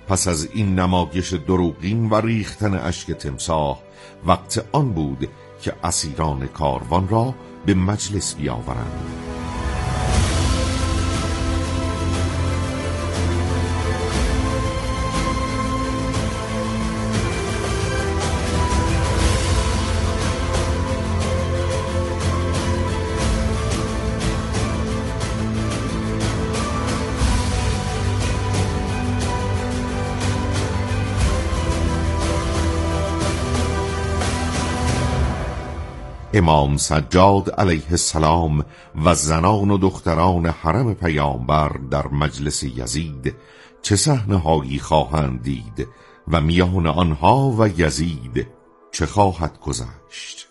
پس از این نمایش دروغین و ریختن اشک تمساح وقت آن بود که اسیران کاروان را به مجلس بیاورند. امام سجاد علیه السلام و زنان و دختران حرم پیامبر در مجلس یزید چه صحنه‌هایی خواهند دید و میان آنها و یزید چه خواهد گذشت؟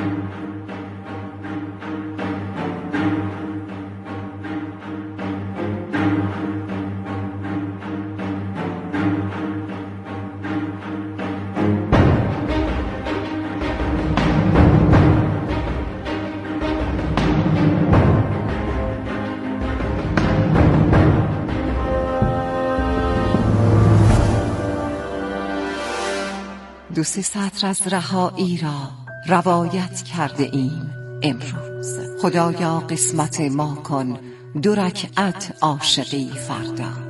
دو سه سطر از رهایی را روایت کرده ایم امروز. خدایا قسمت ما کن 2 رکعت عاشقی فردا.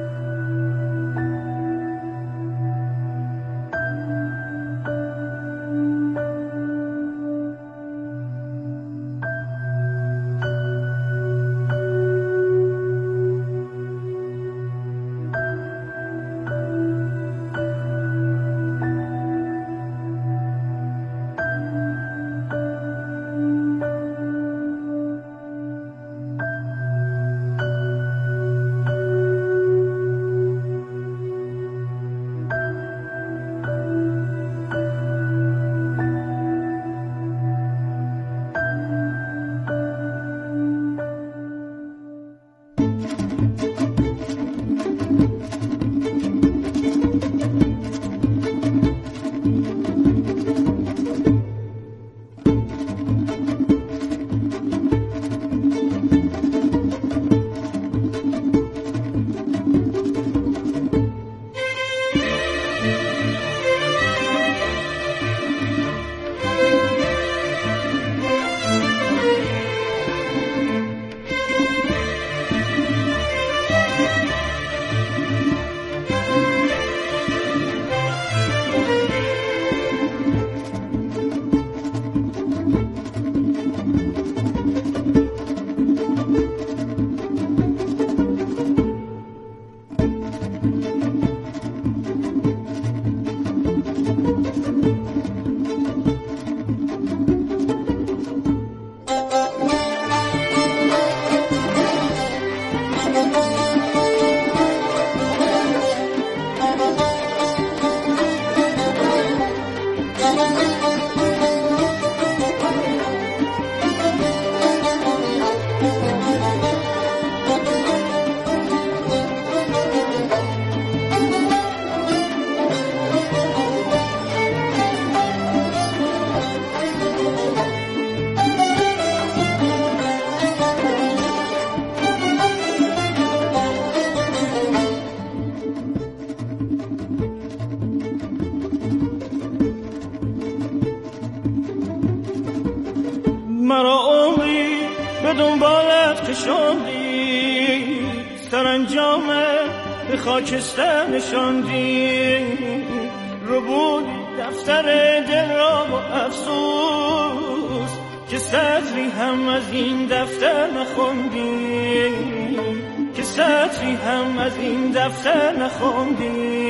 مرا عمری به دنبالت کشاندی، سرانجام به خاکستر نشاندی، رو بود دفتر دل را با افسوس که سطری هم از این دفتر نخوندی، که سطری هم از این دفتر نخوندی.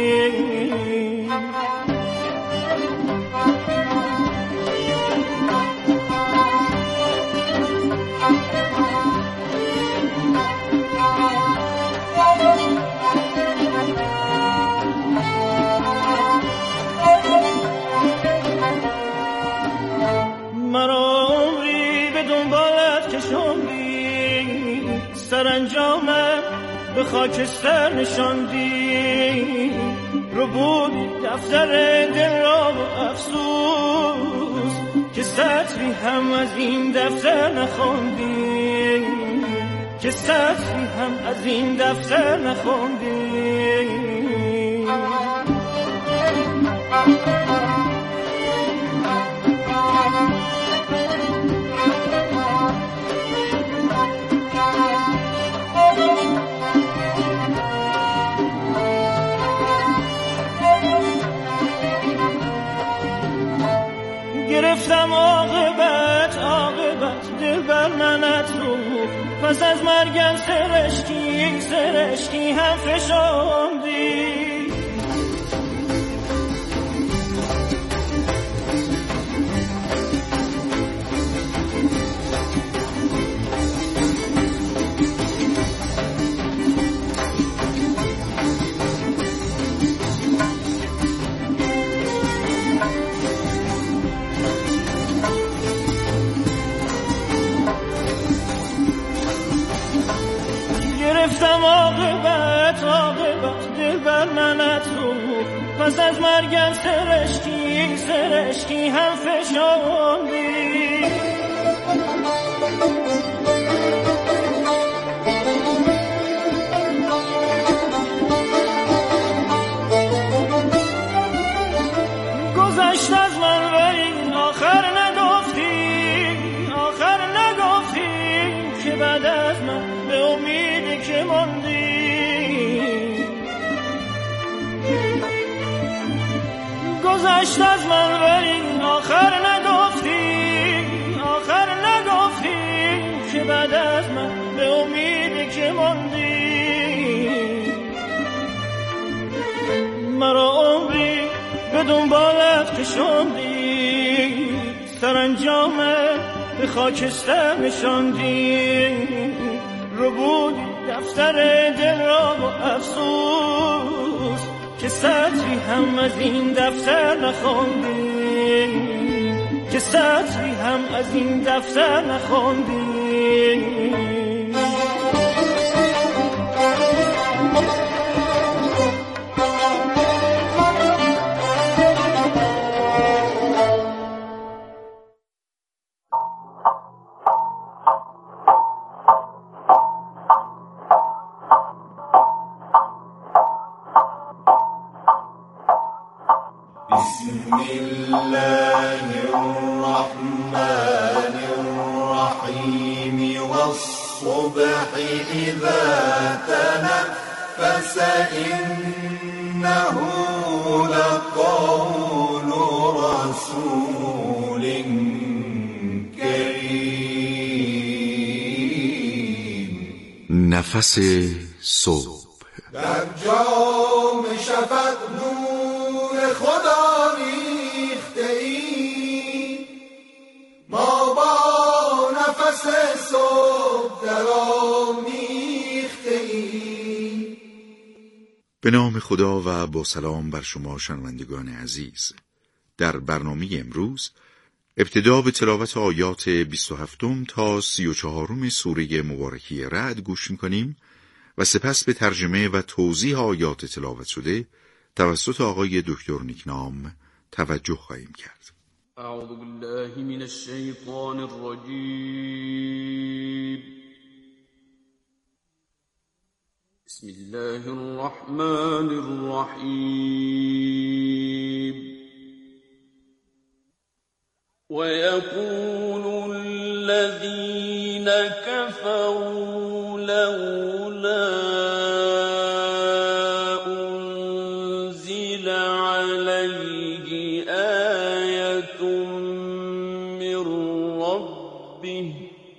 مرا عمری به دنبالت کشاندی، سرانجام به خاکستر نشاندی، رو بود دفتر دل را با افسوس که سطری هم از این دفتر نخوندی، که سطری هم از این دفتر نخوندی. گرفتم عاقبت دل بر منت رو، پس از مرگم سرشکی هم فشاندی. گرفتم عاقبت دل بر منت رو، پس از مرگم سرشکی هم فشاندی. گذشت از من ولی آخر نگفتی که بعد از من به امید که ماندی. گذشت از من ولی آخر نگفتی که بعد از من به امید که ماندی. مرا عمری به دنبالت کشاندی، سرانجام به خاکستر نشاندی. ربودی دفتر دل را با افسوس که سطری هم از این دفتر نخواندی. بسم الله الرحمن الرحيم والصبح إذا تنفس إنه لقول رسول كريم. نفس صبح در جام شفق نور خدا ریخته ای، ما با نفس صبح در آمیخته ای. به نام خدا و با سلام بر شما شنوندگان عزیز. در برنامه امروز ابتدا به تلاوت آیات 27 تا 34 سوره مبارکه رعد گوش می‌کنیم و سپس به ترجمه و توضیح آیات تلاوت شده توسط آقای دکتر نیکنام توجه خواهیم کرد. اعوذ بالله من الشیطان الرجیم. بسم الله الرحمن الرحیم. ويقول الذين كفروا لولا أنزل عليه آية من ربه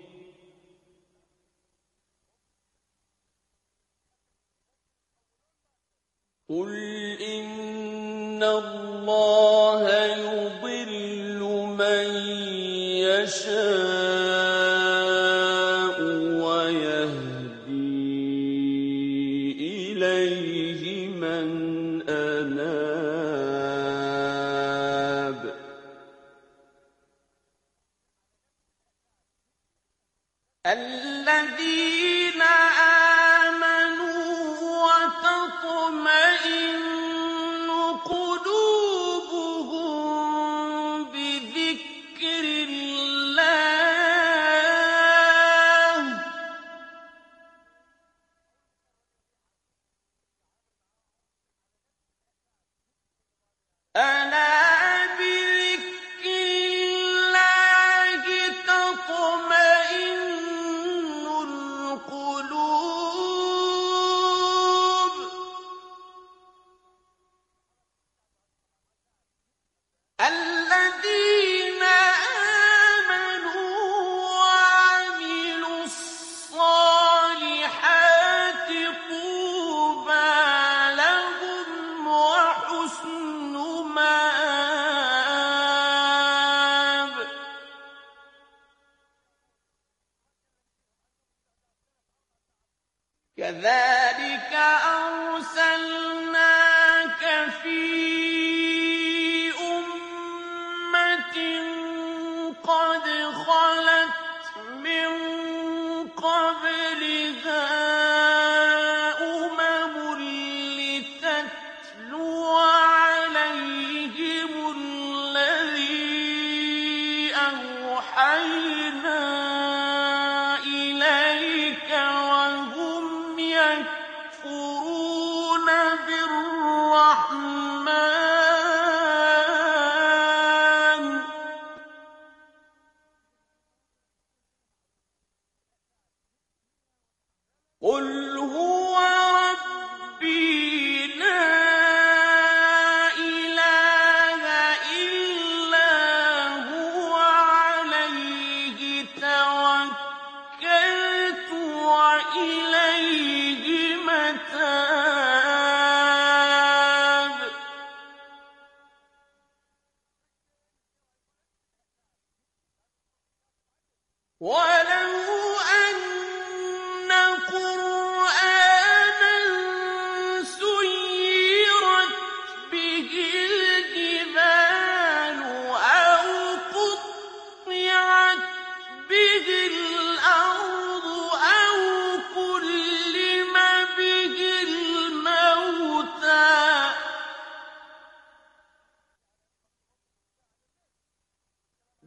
قل إن الله يضل من يشاء ويهدي إليه من أناب. الذين آمنوا وتطمئن قلوبهم بذكر الله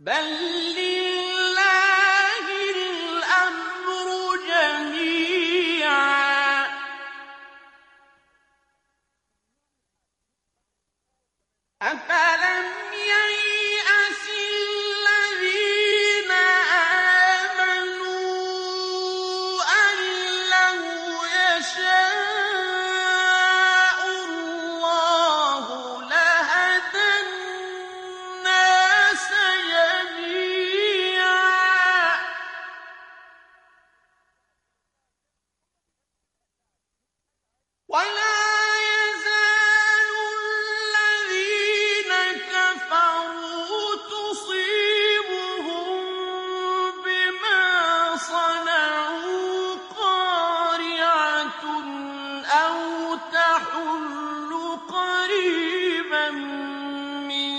بل لله الأمر جميعا أفلم ييأس الذين آمنوا أن لو يشاء الله لهدى الناس جميعا ولا يزال الذين كفروا تصيبهم بما صنعوا قارعة أو تحل قريبا من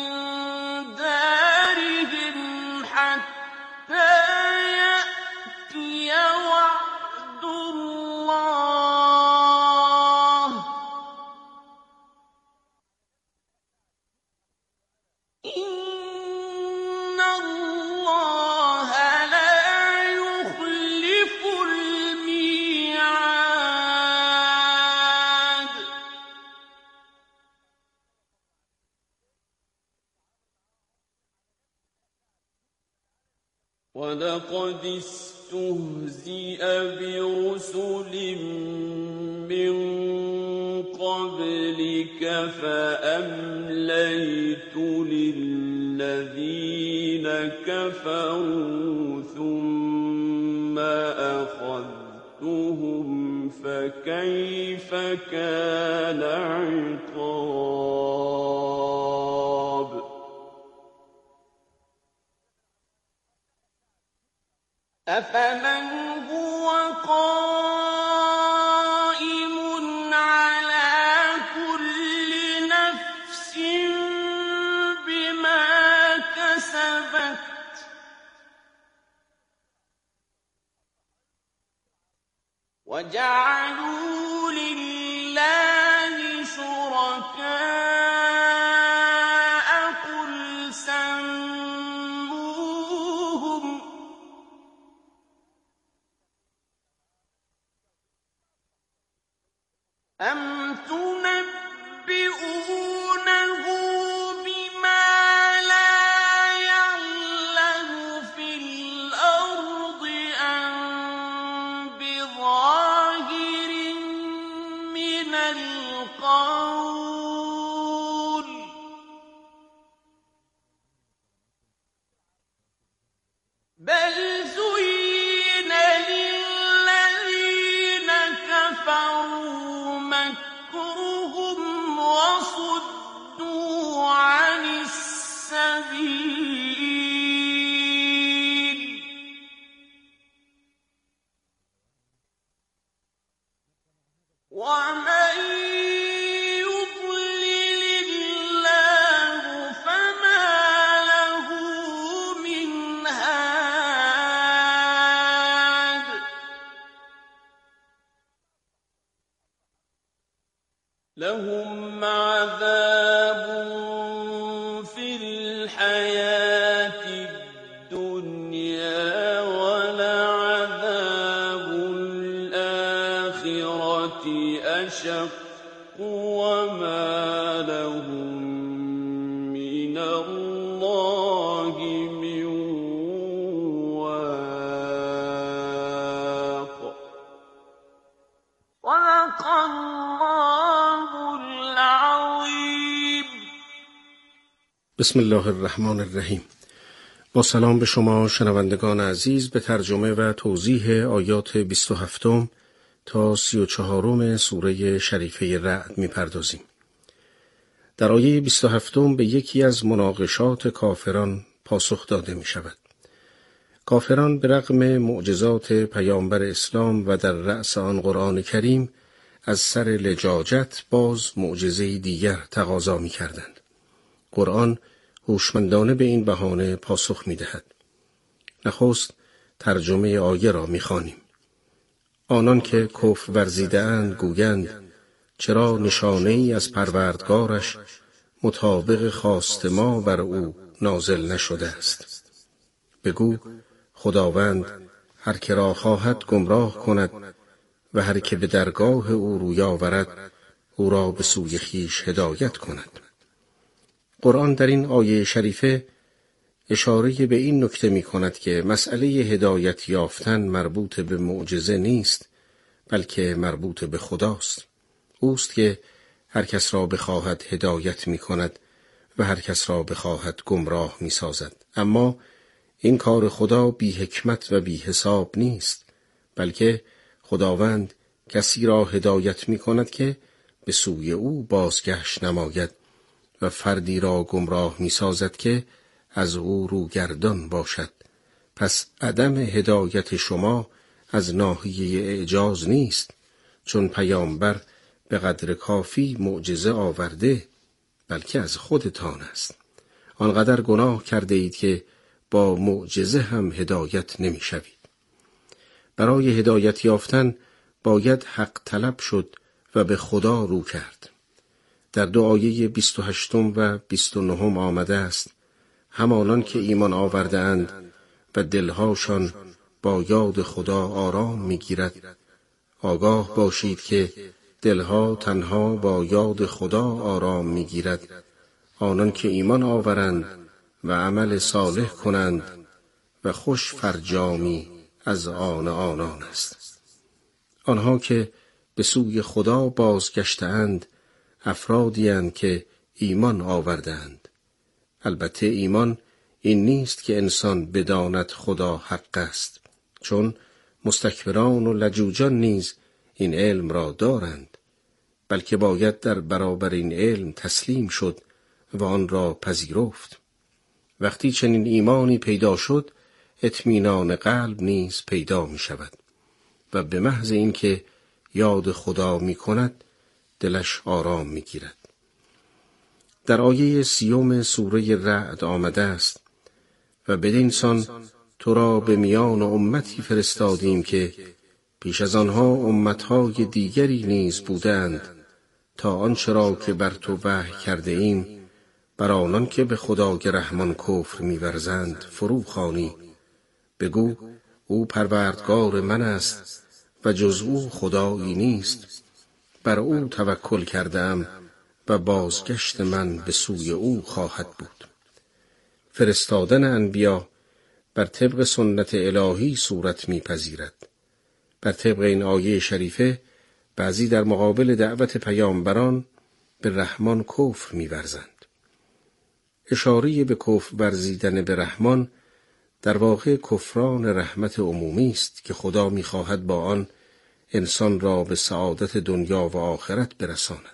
دارهم حتى يأتي وعد الله إن الله لا يخلف الميعاد ولقد استهزئ برسل من قبلك فأمليت للذين كفروا ثم أخذتهم فكيف كان عقاب أفمن هو قائم على كل نفس بما كسبت وجعلوا لله شركاء قل سموهم أم تنبئونه بما لا يعلم في الأرض أم بظاهر من القول بل زين للذين كفروا مكرهم وصدوا عن السبيل ومن يضلل الله فما له من هاد لهم عذاب في الحياة الدنيا ولعذاب الآخرة أشق وما لهم من الله من واق صدق الله العظيم. بسم الله الرحمن الرحیم. با سلام به شما شنوندگان عزیز به ترجمه و توضیح آیات 27 تا 34 سوره شریفه رعد می‌پردازیم. در آیه 27 به یکی از مناقشات کافران پاسخ داده می‌شود. کافران به رغم معجزات پیامبر اسلام و در رأس آن قرآن کریم از سر لجاجت باز معجزه دیگر تقاضا می‌کردند. قرآن هوشمندانه به این بهانه پاسخ می‌دهد. نخست ترجمه آیه را می‌خوانیم. آنان که کفر ورزیده‌اند گویند چرا نشانه‌ای از پروردگارش مطابق خواست ما بر او نازل نشده است. بگو خداوند هر که را خواهد گمراه کند و هر که به درگاه او روی آورد او را به سوی خویش هدایت کند. قرآن در این آیه شریفه اشاره به این نکته می کند که مسئله هدایت یافتن مربوط به معجزه نیست، بلکه مربوط به خداست. اوست که هر کس را بخواهد هدایت می کند و هر کس را بخواهد گمراه می سازد. اما این کار خدا بی حکمت و بی حساب نیست، بلکه خداوند کسی را هدایت می کند که به سوی او بازگشت نماید و فردی را گمراه می سازد که از او روگردان باشد. پس عدم هدایت شما از ناحیه اعجاز نیست، چون پیامبر به قدر کافی معجزه آورده، بلکه از خودتان است. آنقدر گناه کرده اید که با معجزه هم هدایت نمی شوید. برای هدایت یافتن باید حق طلب شد و به خدا رو کرد. در دو آیه 28 و 29 آمده است: همانان که ایمان آورده اند و دلهاشان با یاد خدا آرام می گیرد. آگاه باشید که دلها تنها با یاد خدا آرام می گیرد آنان که ایمان آورند و عمل صالح کنند و خوش فرجامی از آنان است. آنها که به سوی خدا بازگشتند افرادی اند که ایمان آوردند. البته ایمان این نیست که انسان بداند خدا حق است، چون مستکبران و لجوجان نیز این علم را دارند، بلکه باید در برابر این علم تسلیم شد و آن را پذیرفت. وقتی چنین ایمانی پیدا شد، اطمینان قلب نیز پیدا می شود و به محض این که یاد خدا می کند دلش آرام می گیرد. در آیه 30 سوره رعد آمده است: و بدین سان تو را به میان امتی فرستادیم که پیش از آنها امتهای دیگری نیز بودند تا آنچه را که بر تو وحی کرده ایم بر آنان که به خدای رحمان کفر می‌ورزند فرو خوانی. بگو او پروردگار من است و جز او خدایی نیست. بر او توکل کردم و بازگشت من به سوی او خواهد بود. فرستادن انبیا بر طبق سنت الهی صورت می‌پذیرد. بر طبق این آیه شریفه بعضی در مقابل دعوت پیامبران به رحمان کفر می‌ورزند. اشاره به کفر ورزیدن به رحمان در واقع کفران رحمت عمومی است که خدا می‌خواهد با آن انسان را به سعادت دنیا و آخرت برساند.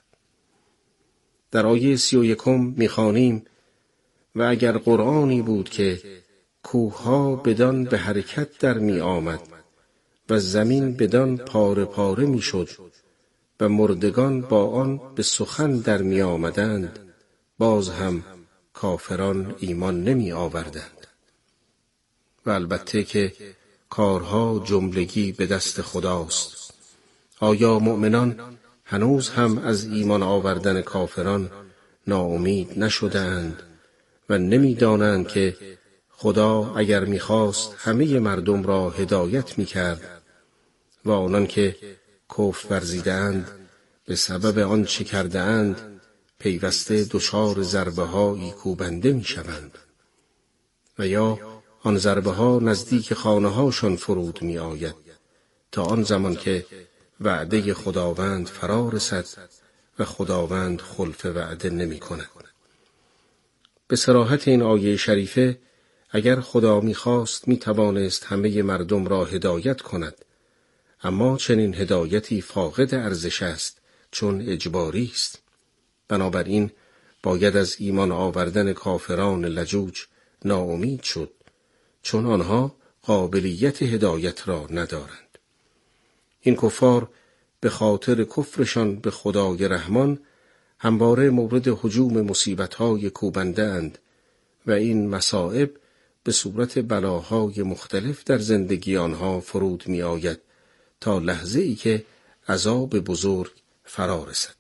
در آیه 31 می‌خوانیم: و اگر قرآنی بود که کوه‌ها بدان به حرکت در می آمد و زمین بدان پاره پاره می شد و مردگان با آن به سخن در می آمدند، باز هم کافران ایمان نمی آوردند. و البته که کارها جملگی به دست خداست. آیا مؤمنان هنوز هم از ایمان آوردن کافران ناامید نشدند و نمی دانند که خدا اگر می‌خواست همه مردم را هدایت می‌کرد و آنان که کفر ورزیدند به سبب آنچه کرده‌اند پیوسته دچار ضربه‌هایی کوبنده می‌شوند و یا آن ضربه‌ها نزدیک خانه‌هاشان فرود می‌آید تا آن زمان که وعده خداوند فرا رسد و خداوند خلف وعده نمی‌کند. به صراحت این آیه شریفه اگر خدا می‌خواست می‌توانست همه مردم را هدایت کند، اما چنین هدایتی فاقد ارزش است چون اجباری است. بنابراین باید از ایمان آوردن کافران لجوج ناامید شد، چون آنها قابلیت هدایت را ندارند. این کفار به خاطر کفرشان به خدای رحمان همواره مورد هجوم مصیبت‌های کوبنده اند و این مصائب به صورت بلاهای مختلف در زندگی آنها فرود می آید تا لحظه ای که عذاب بزرگ فرا رسد.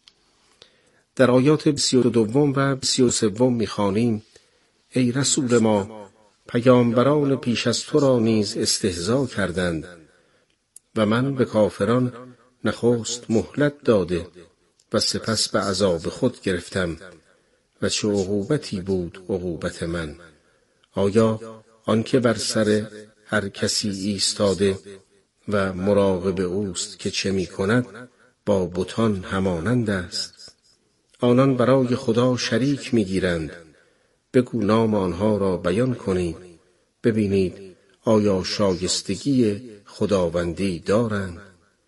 در آیات 32 و 33 می خوانیم: ای رسول ما پیامبران پیش از تو را نیز استهزا کردند و من به کافران نخست مهلت داده و سپس به عذاب خود گرفتم و چه عقوبتی بود عقوبت من. آیا آنکه بر سر هر کسی ایستاده و مراقب اوست که چه می کند با بتان همانند است؟ آنان برای خدا شریک می گیرند. بگو نام آنها را بیان کنید، ببینید آیا شایستگی خداوندی دارند؟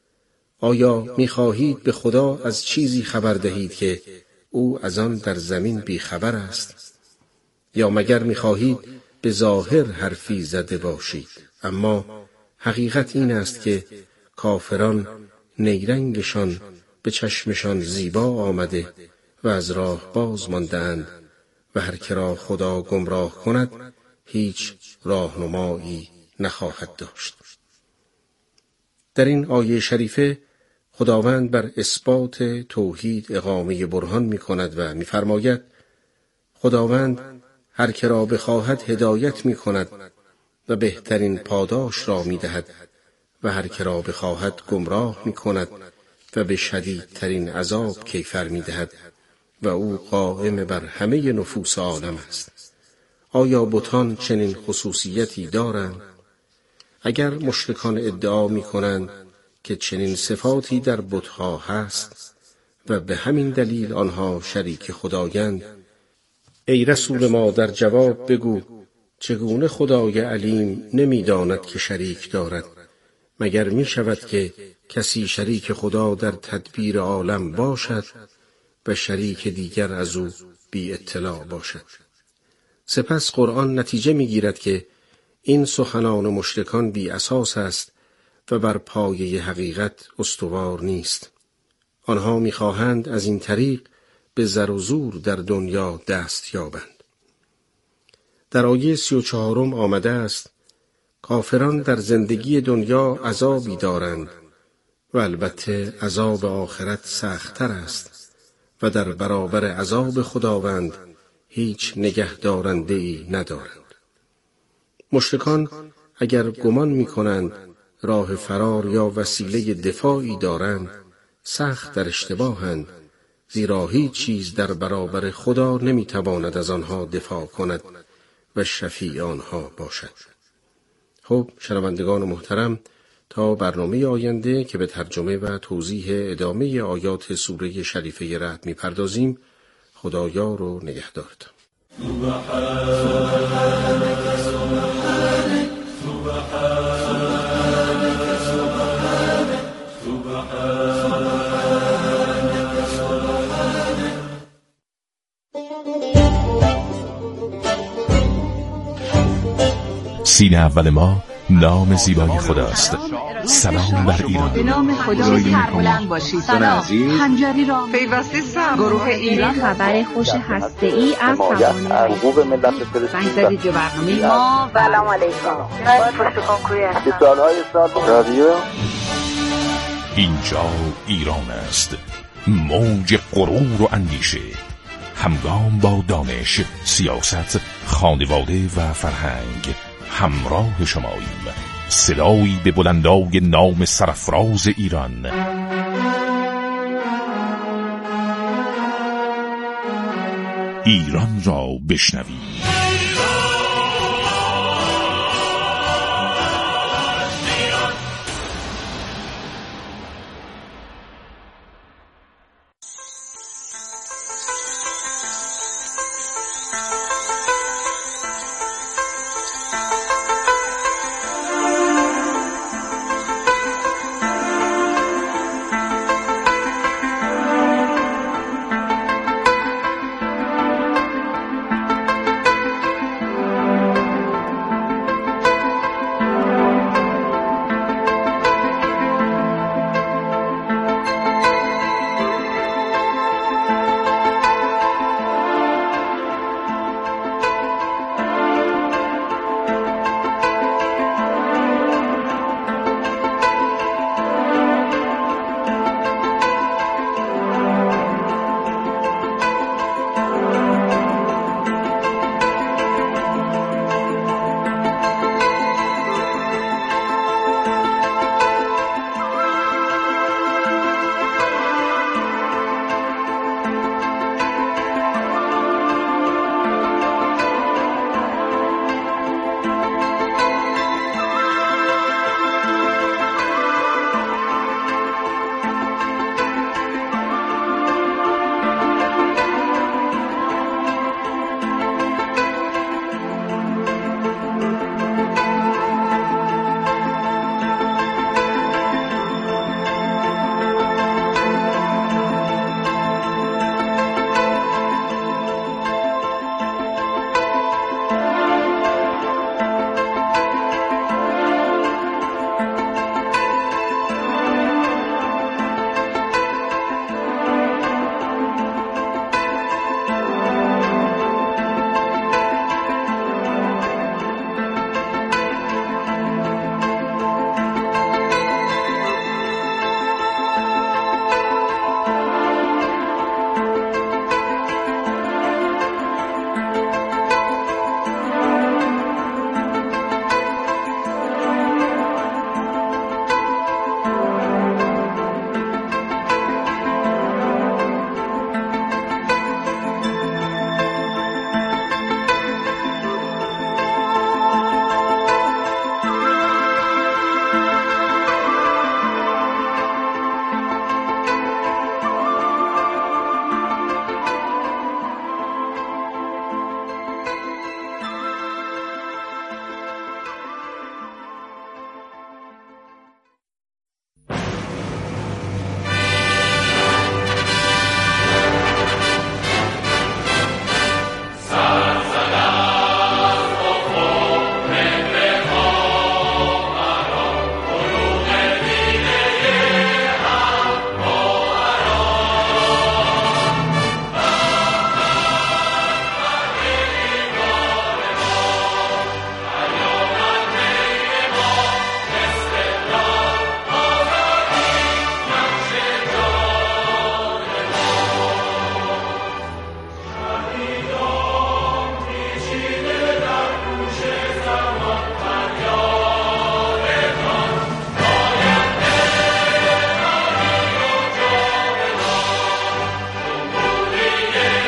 آیا می خواهید به خدا از چیزی خبر دهید که او از آن در زمین بی خبر است؟ یا مگر می خواهید به ظاهر حرفی زده باشید؟ اما حقیقت این است که کافران نیرنگشان به چشمشان زیبا آمده و از راه باز ماندند و هر که را خدا گمراه کند هیچ راهنمایی نخواهد داشت. در این آیه شریفه خداوند بر اثبات توحید اقامه برهان می کند و می فرماید خداوند هر که را بخواهد هدایت می کند و بهترین پاداش را می دهد و هر که را بخواهد گمراه می کند و به شدیدترین عذاب کیفر می دهد و او قائم بر همه نفوس عالم است. آیا بتان چنین خصوصیتی دارند؟ اگر مشرکان ادعا می کنند که چنین صفاتی در بتها هست و به همین دلیل آنها شریک خدایند، ای رسول ما در جواب بگو چگونه خدای علیم نمی‌داند که شریک دارد؟ مگر می شود که کسی شریک خدا در تدبیر عالم باشد و شریک دیگر از او بی اطلاع باشد؟ سپس قرآن نتیجه می گیرد که این سخنان مشرکان بی اساس است و بر پایه حقیقت استوار نیست. آنها می خواهند از این طریق به زر و زور در دنیا دست یابند. در آیه 34 آمده است کافران در زندگی دنیا عذابی دارند و البته عذاب آخرت سخت‌تر است و در برابر عذاب خداوند هیچ نگهدارنده‌ای ندارند. مشرکان اگر گمان می‌کنند راه فرار یا وسیله دفاعی دارند سخت در اشتباهند، زیرا هیچ چیز در برابر خدا نمی‌تواند از آنها دفاع کند و شفیع آنها باشد. خب شنوندگان محترم، تا برنامه آینده که به ترجمه و توضیح ادامه آیات سوره شریفه رعد می‌پردازیم، خدایار و نگهدارتان. سین اول ما نام زیبای خداست. سلام بر ایران. به نام خدای سربلند باشید. سلام. خنجری را پیوسته سر. گروه ایران خبر خوش هسته‌ای از توانایی حقوق ملت فلسطین. بحث برنامه ما. سلام علیکم. باید پشت کنکوری هستم. سالهای سال رادیو. اینجا ایران است. موج غرور و اندیشه، همگام با دانش، سیاست، خانواده و فرهنگ همراه شماییم. صدایی به بلندای نام سرفراز ایران. ایران را بشنوید.